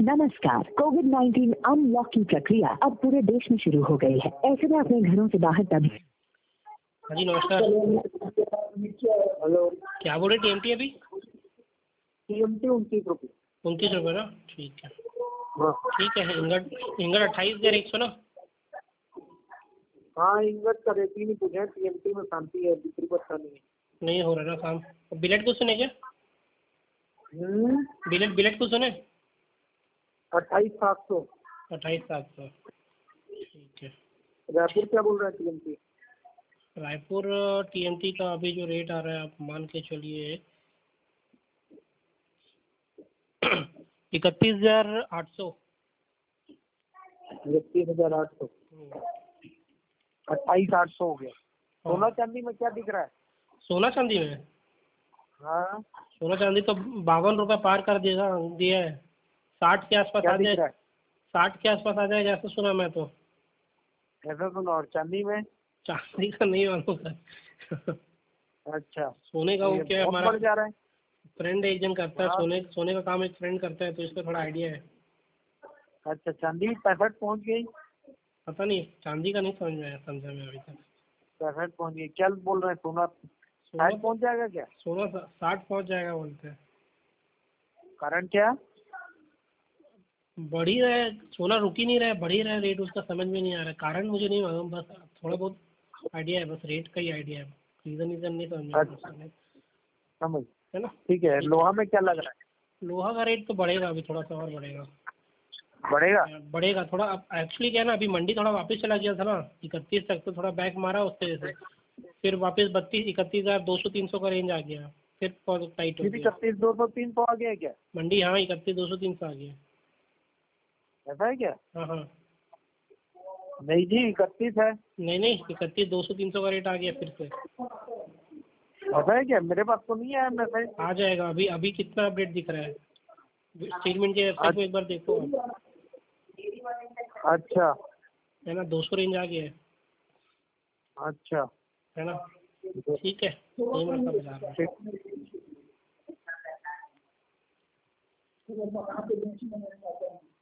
नमस्कार। कोविड-19 अनलॉक की प्रक्रिया अब पूरे देश में शुरू हो गई है। ऐसे में अपने घरों से बाहर तभी। हाँ जी नमस्कार। हेलो, क्या बोल रहे टीएमटी अभी? टीएमटी 29 रुपये। 29 रुपये ना, ठीक है। हाँ ठीक है। इंगट 28,100 ना। हाँ, इंगत का रेट ही नहीं पूछे। टीएमटी में शांति है, बिक्री को अच्छा नहीं हो रहा ना काम। बिलेट को सुने क्या? नहीं। बिलेट को सुने? 28,700। 28,700, ठीक है। रायपुर क्या बोल रहा है टीएमटी? रायपुर टीएमटी का अभी जो रेट आ रहा है आप मान के चलिए 31,800। 31,800। 28,800 हो गया। सोना चांदी में क्या दिख रहा है? सोना चांदी में? हाँ, सोना चांदी तो 52 रुपये पार कर दिया है। 60 के आसपास क्या आ दिख जाए। रहा है? 60 के आसपास आ जाए जैसे सुना मैं तो। ऐसा सुना। और चांदी में? चांदी का नहीं मालूम सर। अच्छा, सोने का वो क्या है, बहुत हमारा बढ़ जा रहा है। फ्रेंड एक जन करता है। हाँ। सोने का काम एक फ्रेंड करता है तो इसका थोड़ा आइडिया है। अच्छा, चांदी 65 पहुंच गई। पता नहीं, चांदी का नहीं समझा मैं अभी तक। 65 पहुंच गई। क्या बोल रहे हैं? सोना सोना 60 पहुंच जाएगा क्या? सोना 60 पहुंच जाएगा बोलते हैं। कारण क्या? बढ़ ही रहा है सोना, रुक ही नहीं रहा है, बढ़ ही रहा है रेट उसका। समझ में नहीं आ रहा है कारण, मुझे नहीं मालूम। बस थोड़ा बहुत आइडिया है, बस रेट का ही आइडिया है। रीजन नहीं समझ में आ रहा समझ, है ना। ठीक है। लोहा में क्या लग रहा है? लोहा का रेट तो बढ़ेगा अभी, थोड़ा सा और बढ़ेगा। बढ़ेगा। थोड़ा। एक्चुअली क्या है ना, अभी मंडी थोड़ा वापस चला गया था ना 31 तक, तो थोड़ा बैक मारा उस तरह से। फिर वापस 31,200-300 का रेंज आ गया। फिर बहुत टाइट हो गया 31,200-300 आ गया क्या मंडी। हाँ, 31,200-300 आ गया। ऐसा है क्या? हाँ हाँ। नहीं जी, 31 है। नहीं, 31,200-300 का रेट आ गया फिर से। ऐसा है क्या? मेरे पास तो नहीं आया मैसेज। आ जाएगा अभी। अभी कितना अपडेट दिख रहा है स्टील मिंट के वेबसाइट में, एक बार देखो आप। अच्छा है ना, 200 रेंज आ गया है। अच्छा, है ना, ठीक है। नहीं मिलता बाजार में। ठीक।